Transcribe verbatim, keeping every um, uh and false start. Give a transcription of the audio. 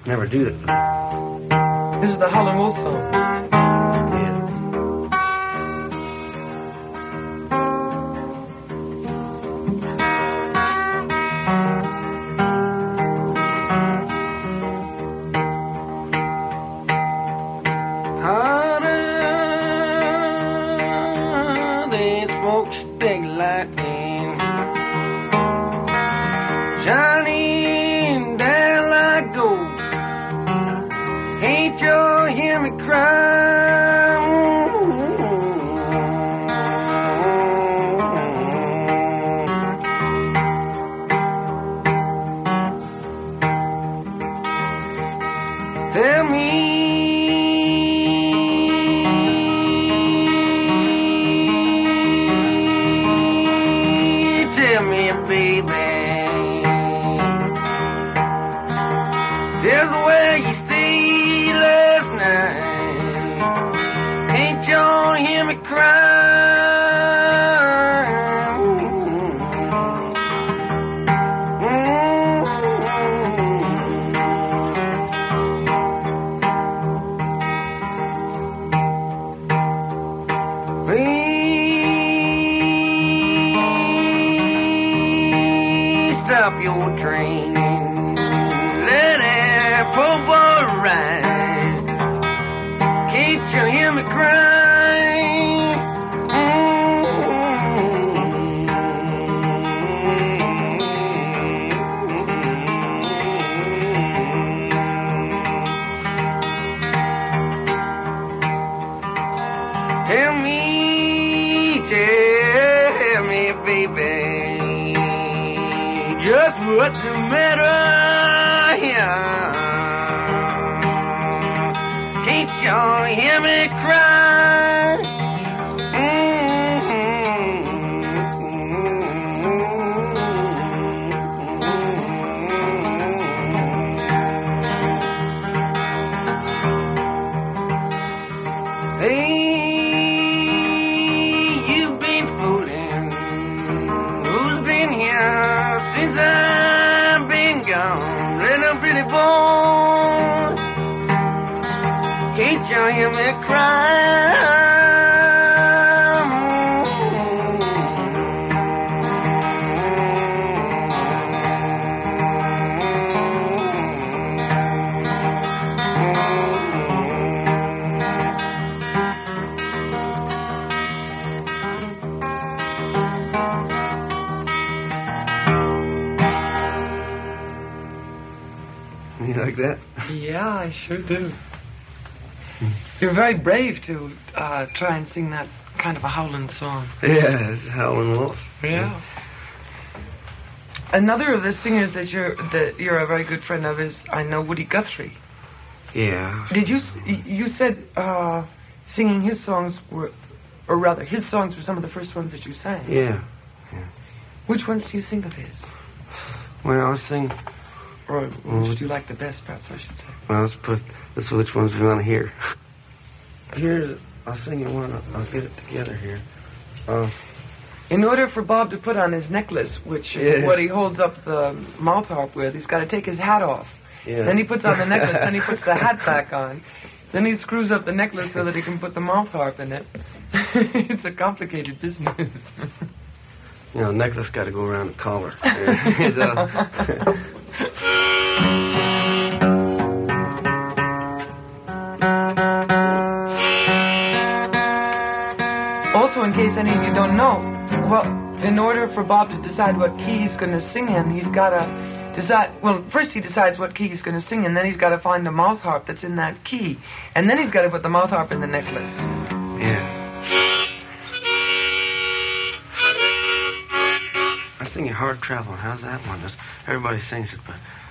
never do that. This is the Howlin' Wolf song. Shining down like gold. Can't you hear me cry? Tell me, tell me, baby. There's where you stayed last night. Can't you hear me cry? Please stop your train. Right. Can't you hear me crying? Tell me, tell me, baby, just what's the matter here? You hear me cry? Hey, you've been fooling. Who's been here since I've been gone? Little Billy boy, can't you hear me cry? You like that? Yeah, I sure do. You're very brave to uh, try and sing that kind of a howling song. Yeah, it's Howlin' Wolf. Yeah. Another of the singers that you're that you're a very good friend of is, I know, Woody Guthrie. Yeah. Did you you said uh, singing his songs were, or rather, his songs were some of the first ones that you sang? Yeah. Yeah. Which ones do you sing of his? Well, I sing. Or which do you like the best, perhaps I should say? Well, let's put. Let's see which ones we want to hear. Here, I'll sing you one. I'll get it together here. Uh, In order for Bob to put on his necklace, which is yeah. what he holds up the mouth harp with, he's got to take his hat off. Yeah. Then he puts on the necklace, then he puts the hat back on. Then he screws up the necklace so that he can put the mouth harp in it. It's a complicated business. You know, necklace got to go around the collar. And, uh, also, in case any of you don't know, well, in order for Bob to decide what key he's going to sing in, he's got to decide. Well, first he decides what key he's going to sing in, then he's got to find a mouth harp that's in that key, and then he's got to put the mouth harp in the necklace. Yeah. I sing you Hard Traveling. How's that one? Just, everybody sings it, but